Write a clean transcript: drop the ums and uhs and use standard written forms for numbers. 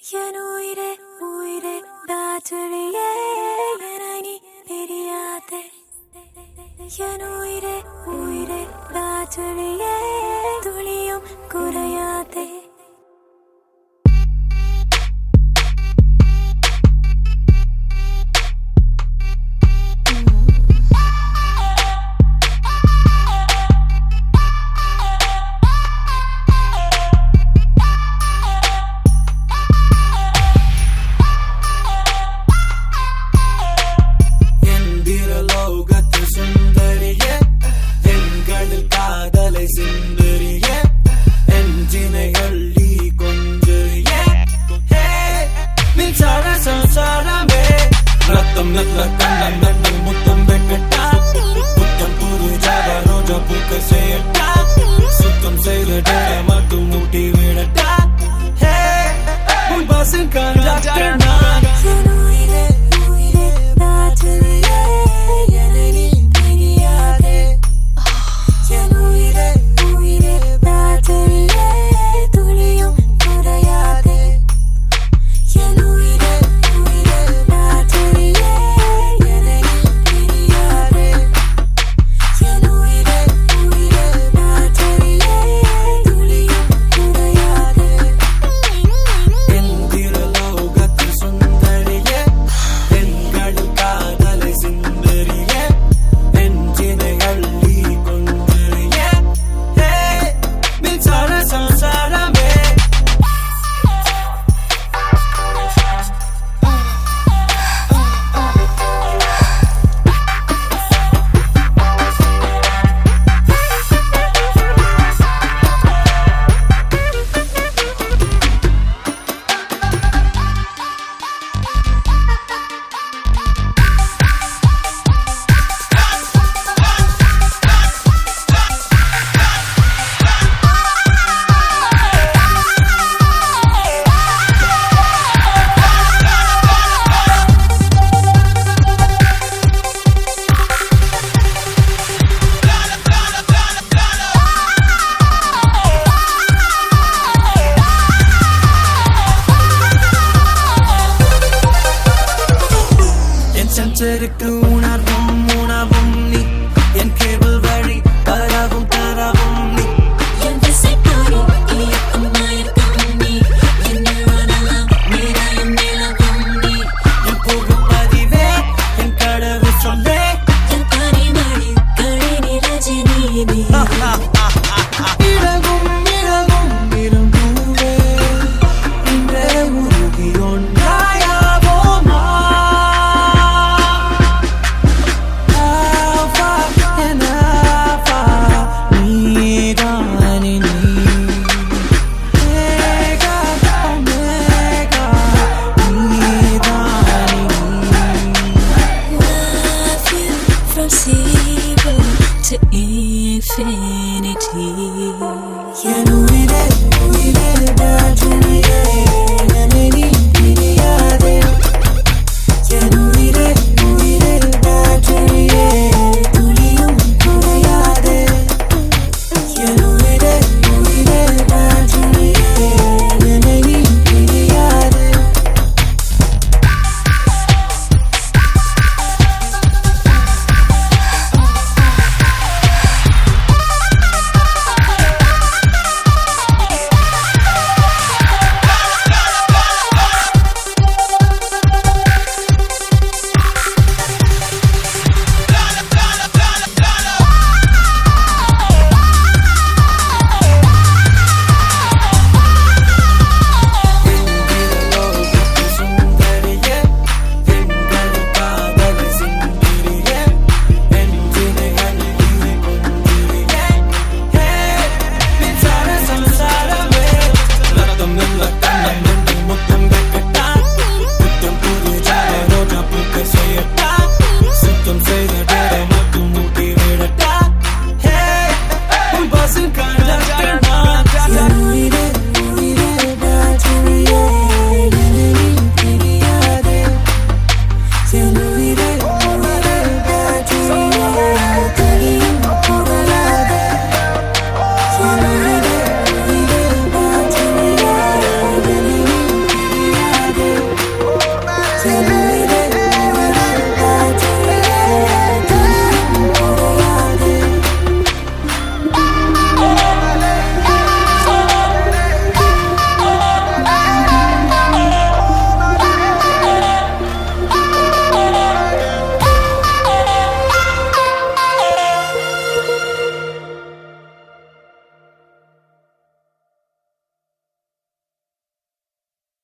என் உயிரே உயிரே பேட்டரியே என்னை நீ பிரியாதே. என் உயிரே உயிரே பேட்டரியே துளியும் குறையாதே. சுத்தம் செய்த மட்டும் மூட்டி விடட்டா. பஸ்ஸின் கண்டக்டர் நான். என் உயிரே உயிரே பேட்டரியே என்னை நீ பிரியாதே. என் உயிரே உயிரே பேட்டரியே துளியும் குறையாதே. என் உயிரே உயிரே பேட்டரியே என்னை நீ பிரியாதே. என் உயிரே உயிரே பேட்டரியே துளியும் குறையாதே. லோகத்தில் சுந்தரியே பெண்களின் காதலை சிந்தரியே நெஞ்சினை அள்ளி கொன்றியே மின்சார சம்சாரமே. சென்சருக்கு உணர்வும் உணவும் நீ என் கேபிள் வழி தரவும் தரவும் நீ என் திசைப்படி இயக்கும் மயக்கம் நீ என் நிழலாம் நிலையும் நிலவும் நீ என் புகும் பதிவே என் கடவு சொல்லே என் பனிமழை கழினி ரஜினி நீ இழகும் இழகும் இருந்தூவே இன்றே உருகி ஒன்றாயாவோமா. From zero to infinity. என் உயிரே உயிரே பேட்டரியே